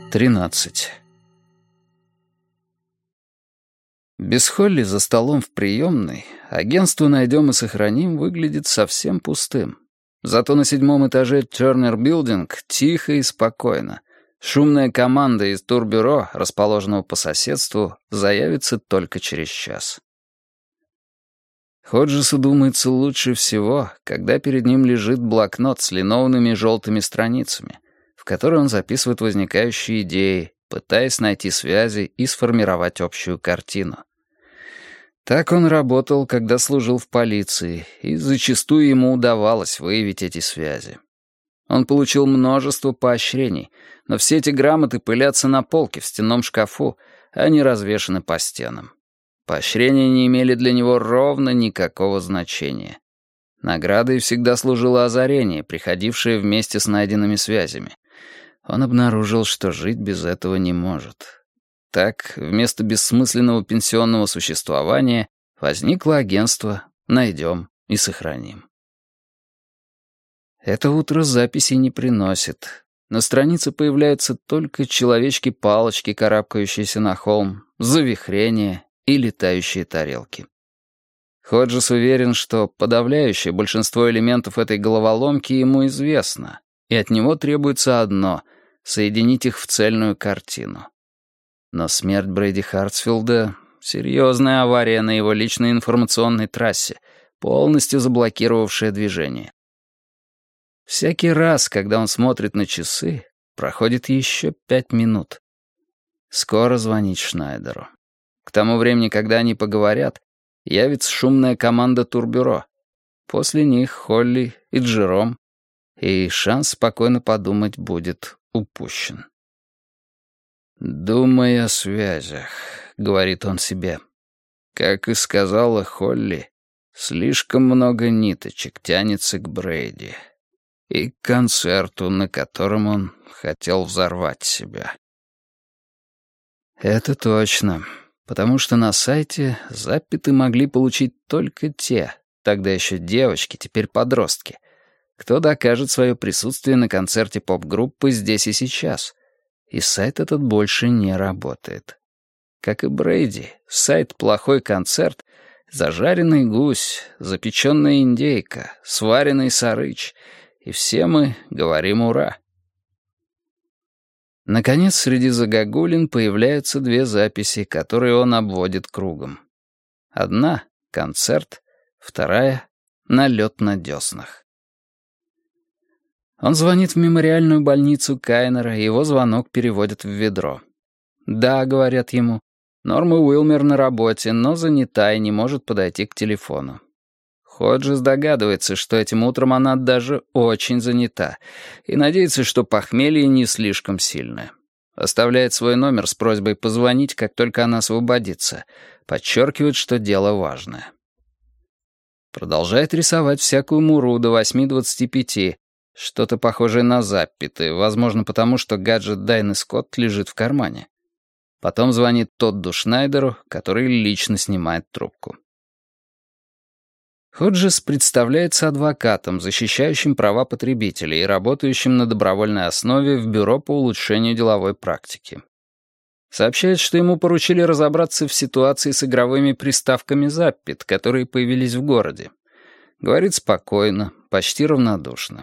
13. Без Холли за столом в приемной агентство «Найдем и сохраним» выглядит совсем пустым. Зато на 7-м этаже Turner Building тихо и спокойно. Шумная команда из турбюро, расположенного по соседству, заявится только через час. Ходжесу думается лучше всего, когда перед ним лежит блокнот с линованными желтыми страницами, в который он записывает возникающие идеи, пытаясь найти связи и сформировать общую картину. Так он работал, когда служил в полиции, и зачастую ему удавалось выявить эти связи. Он получил множество поощрений, но все эти грамоты пылятся на полке в стенном шкафу, а не развешаны по стенам. Поощрения не имели для него ровно никакого значения. Наградой всегда служило озарение, приходившее вместе с найденными связями. Он обнаружил, что жить без этого не может. Так, вместо бессмысленного пенсионного существования возникло агентство «Найдем и сохраним». Это утро записи не приносит. На странице появляются только человечки-палочки, карабкающиеся на холм, завихрения и летающие тарелки. Ходжес уверен, что подавляющее большинство элементов этой головоломки ему известно, и от него требуется одно — соединить их в цельную картину. Но смерть Брэди Хартсфилда — серьезная авария на его личной информационной трассе, полностью заблокировавшая движение. Всякий раз, когда он смотрит на часы, проходит еще 5 минут. Скоро звонить Шнайдеру. К тому времени, когда они поговорят, явится шумная команда турбюро. После них Холли и Джером, и шанс спокойно подумать будет упущен. «Думай о связях», — говорит он себе. Как и сказала Холли, слишком много ниточек тянется к Брэди и к концерту, на котором он хотел взорвать себя. Это точно. Потому что на сайте запиты могли получить только те, тогда еще девочки, теперь подростки, кто докажет свое присутствие на концерте поп-группы здесь и сейчас. И сайт этот больше не работает. Как и Брэди, сайт «Плохой концерт» — зажаренный гусь, запеченная индейка, сваренный сарыч, и все мы говорим «Ура!». Наконец, среди загогулин появляются 2 записи, которые он обводит кругом. Одна — концерт, вторая — налет на деснах. Он звонит в мемориальную больницу Кайнера, и его звонок переводят в ведро. «Да», — говорят ему, — «Норма Уилмер на работе, но занята и не может подойти к телефону». Ходжес догадывается, что этим утром она даже очень занята, и надеется, что похмелье не слишком сильное. Оставляет свой номер с просьбой позвонить, как только она освободится. Подчеркивает, что дело важное. Продолжает рисовать всякую муру до 8:25, что-то похожее на заппиты, возможно, потому что гаджет Дайны Скотт лежит в кармане. Потом звонит Тодду Шнайдеру, который лично снимает трубку. Ходжес представляется адвокатом, защищающим права потребителей и работающим на добровольной основе в Бюро по улучшению деловой практики. Сообщает, что ему поручили разобраться в ситуации с игровыми приставками заппит, которые появились в городе. Говорит спокойно, почти равнодушно.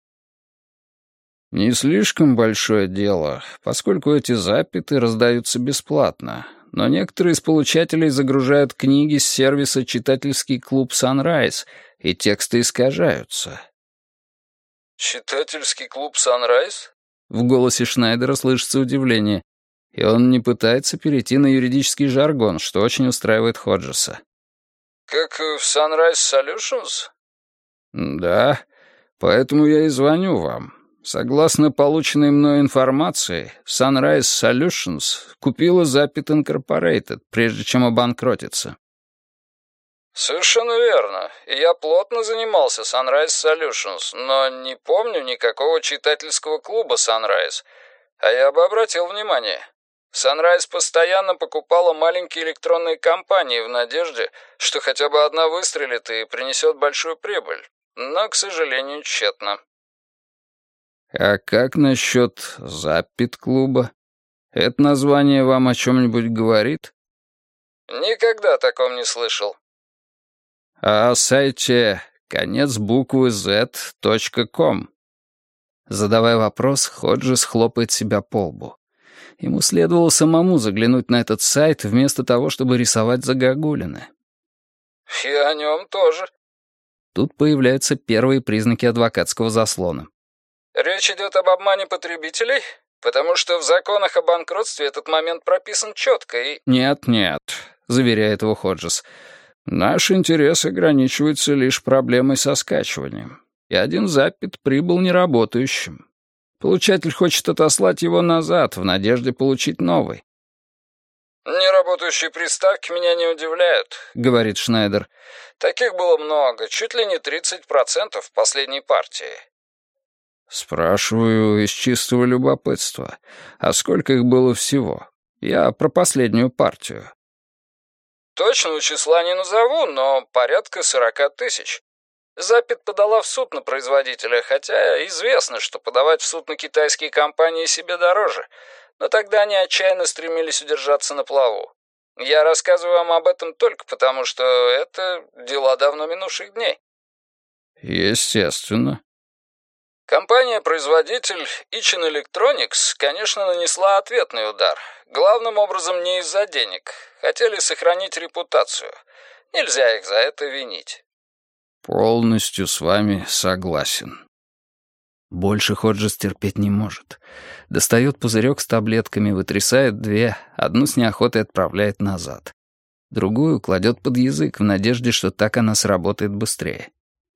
«Не слишком большое дело, поскольку эти заппиты раздаются бесплатно, но некоторые из получателей загружают книги с сервиса «Читательский клуб Sunrise», и тексты искажаются». «Читательский клуб Sunrise?» В голосе Шнайдера слышится удивление, и он не пытается перейти на юридический жаргон, что очень устраивает Ходжеса. «Как в Sunrise Solutions?» «Да, поэтому я и звоню вам. Согласно полученной мной информации, Sunrise Solutions купила Запит Incorporated, прежде чем обанкротиться». «Совершенно верно. Я плотно занимался Sunrise Solutions, но не помню никакого читательского клуба Sunrise. А я бы обратил внимание. Sunrise постоянно покупала маленькие электронные компании в надежде, что хотя бы одна выстрелит и принесет большую прибыль. Но, к сожалению, тщетно». «А как насчет Заппит-клуба?» Это название вам о чем-нибудь говорит? Никогда о таком не слышал. А о сайте конец буквы z.com. Задавая вопрос, Ходжес хлопает себя по лбу. Ему следовало самому заглянуть на этот сайт, вместо того, чтобы рисовать загогулины. И о нем тоже. Тут появляются первые признаки адвокатского заслона. Речь идет об обмане потребителей? Потому что в законах о банкротстве этот момент прописан четко и... «Нет», — заверяет его Ходжес. «Наш интерес ограничивается лишь проблемой со скачиванием. И один запит прибыл неработающим. Получатель хочет отослать его назад, в надежде получить новый». «Неработающие приставки меня не удивляют», — говорит Шнайдер. «Таких было много, чуть ли не 30% в последней партии». Спрашиваю из чистого любопытства. А сколько их было всего? Я про последнюю партию. Точного числа не назову, но порядка 40 тысяч. Запит подала в суд на производителя, хотя известно, что подавать в суд на китайские компании себе дороже. Но тогда они отчаянно стремились удержаться на плаву. Я рассказываю вам об этом только потому, что это дела давно минувших дней. Естественно. Компания-производитель Ichin Electronics, конечно, нанесла ответный удар. Главным образом не из-за денег. Хотели сохранить репутацию. Нельзя их за это винить. Полностью с вами согласен. Больше Ходжес терпеть не может. Достает пузырек с таблетками, вытрясает две, одну с неохотой отправляет назад. Другую кладет под язык в надежде, что так она сработает быстрее.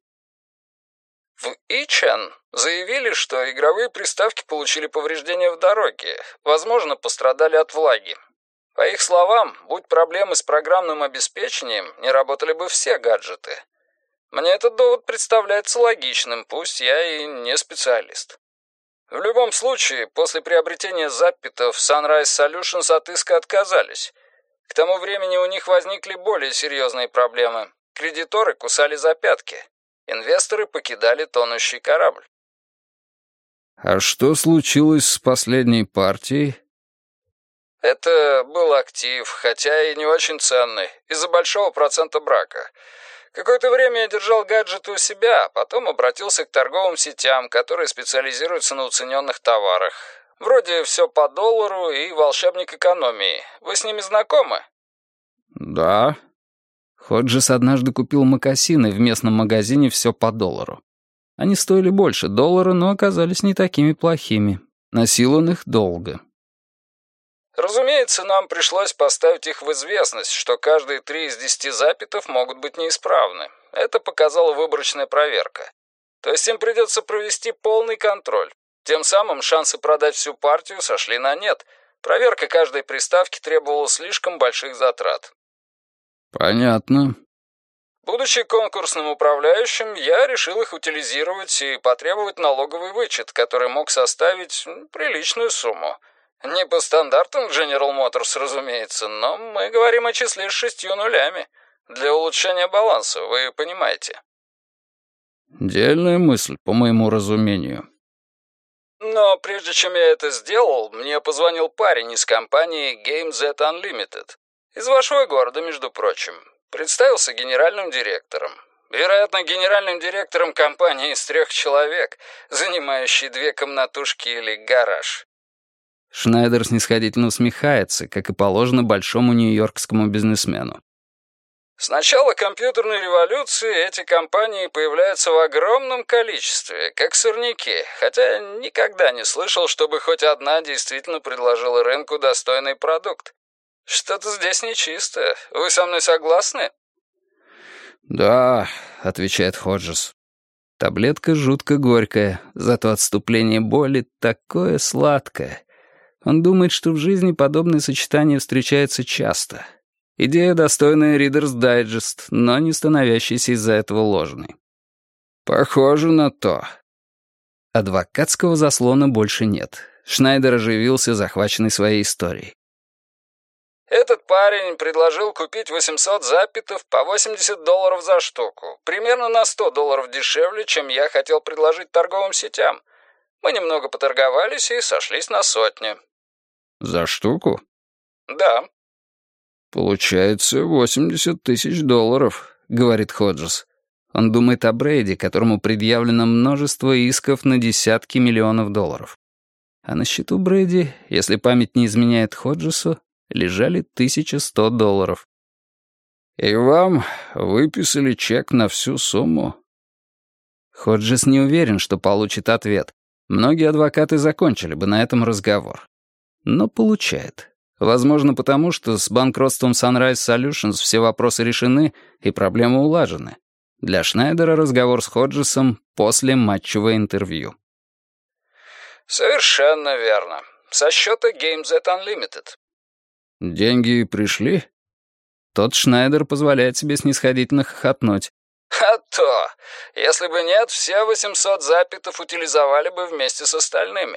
В Ichin заявили, что игровые приставки получили повреждения в дороге, возможно, пострадали от влаги. По их словам, будь проблемы с программным обеспечением, не работали бы все гаджеты. Мне этот довод представляется логичным, пусть я и не специалист. В любом случае, после приобретения запитов Sunrise Solutions от иска отказались. К тому времени у них возникли более серьезные проблемы. Кредиторы кусали за пятки. Инвесторы покидали тонущий корабль. А что случилось с последней партией? Это был актив, хотя и не очень ценный, из-за большого процента брака. Какое-то время я держал гаджеты у себя, а потом обратился к торговым сетям, которые специализируются на уцененных товарах. Вроде «Все по доллару» и «Волшебник экономии». Вы с ними знакомы? Да. Ходжес однажды купил мокасины в местном магазине «Все по доллару». Они стоили больше $1, но оказались не такими плохими. Носил он их долго. Разумеется, нам пришлось поставить их в известность, что каждые 3 из 10 запитов могут быть неисправны. Это показала выборочная проверка. То есть им придется провести полный контроль. Тем самым шансы продать всю партию сошли на нет. Проверка каждой приставки требовала слишком больших затрат. Понятно. Будучи конкурсным управляющим, я решил их утилизировать и потребовать налоговый вычет, который мог составить приличную сумму. Не по стандартам General Motors, разумеется, но мы говорим о числе с 6 нулями. Для улучшения баланса, вы понимаете. Дельная мысль, по моему разумению. Но прежде чем я это сделал, мне позвонил парень из компании Game Z Unlimited. Из вашего города, между прочим. Представился генеральным директором. Вероятно, генеральным директором компании из 3 человек, занимающей 2 комнатушки или гараж. Шнайдер снисходительно усмехается, как и положено большому нью-йоркскому бизнесмену. С начала компьютерной революции эти компании появляются в огромном количестве, как сорняки, хотя никогда не слышал, чтобы хоть одна действительно предложила рынку достойный продукт. Что-то здесь нечисто. Вы со мной согласны? «Да», — отвечает Ходжес. Таблетка жутко горькая, зато отступление боли такое сладкое. Он думает, что в жизни подобные сочетания встречаются часто. Идея, достойная Reader's Digest, но не становящаяся из-за этого ложной. Похоже на то. Адвокатского заслона больше нет. Шнайдер оживился, захваченный своей историей. Этот парень предложил купить 800 запитов по $80 за штуку. Примерно на $100 дешевле, чем я хотел предложить торговым сетям. Мы немного поторговались и сошлись на 100. За штуку? Да. Получается $80 тысяч, говорит Ходжес. Он думает о Брейди, которому предъявлено множество исков на десятки миллионов долларов. А на счету Брейди, если память не изменяет Ходжесу, лежали $1100. «И вам выписали чек на всю сумму?» Ходжес не уверен, что получит ответ. Многие адвокаты закончили бы на этом разговор. Но получает. Возможно, потому что с банкротством Sunrise Solutions все вопросы решены и проблемы улажены. Для Шнайдера разговор с Ходжесом после матчевого интервью. «Совершенно верно. Со счета GameZ Unlimited». «Деньги пришли?» Тот Шнайдер позволяет себе снисходительно хохотнуть. «А то! Если бы нет, все 800 запитов утилизовали бы вместе с остальными».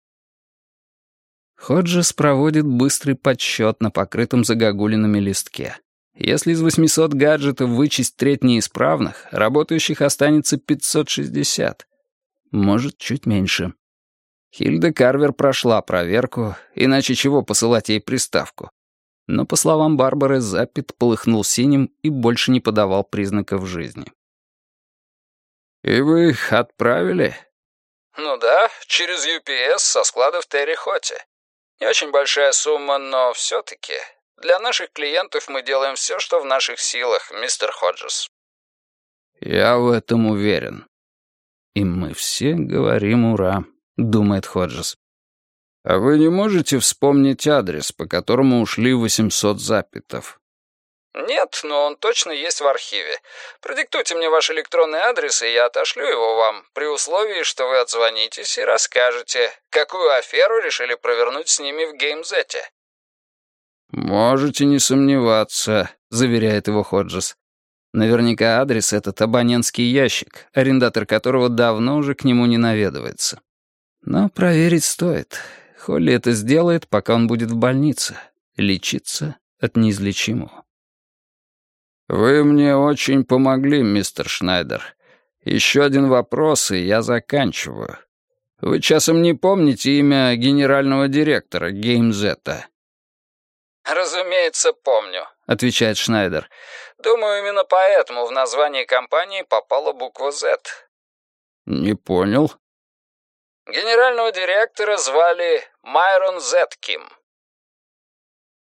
Ходжес проводит быстрый подсчет на покрытом загогулинами листке. Если из 800 гаджетов вычесть треть неисправных, работающих останется 560. Может, чуть меньше. Хильда Карвер прошла проверку, иначе чего посылать ей приставку. Но, по словам Барбары, запит полыхнул синим и больше не подавал признаков жизни. «И вы их отправили?» «Ну да, через UPS со склада в Терри-Хоте. Не очень большая сумма, но все-таки. Для наших клиентов мы делаем все, что в наших силах, мистер Ходжес». «Я в этом уверен». «И мы все говорим «ура», — думает Ходжес. «А вы не можете вспомнить адрес, по которому ушли 800 запитов?» «Нет, но он точно есть в архиве. Продиктуйте мне ваш электронный адрес, и я отошлю его вам, при условии, что вы отзвонитесь и расскажете, какую аферу решили провернуть с ними в GameZ». «Можете не сомневаться», — заверяет его Ходжес. Наверняка адрес — этот абонентский ящик, арендатор которого давно уже к нему не наведывается. Но проверить стоит. Холли это сделает, пока он будет в больнице. Лечиться от неизлечимого. «Вы мне очень помогли, мистер Шнайдер. Еще один вопрос, и я заканчиваю. Вы часом не помните имя генерального директора GameZ?» «Разумеется, помню», — отвечает Шнайдер. «Думаю, именно поэтому в названии компании попала буква «Z». «Не понял». Генерального директора звали Майрон Зетким.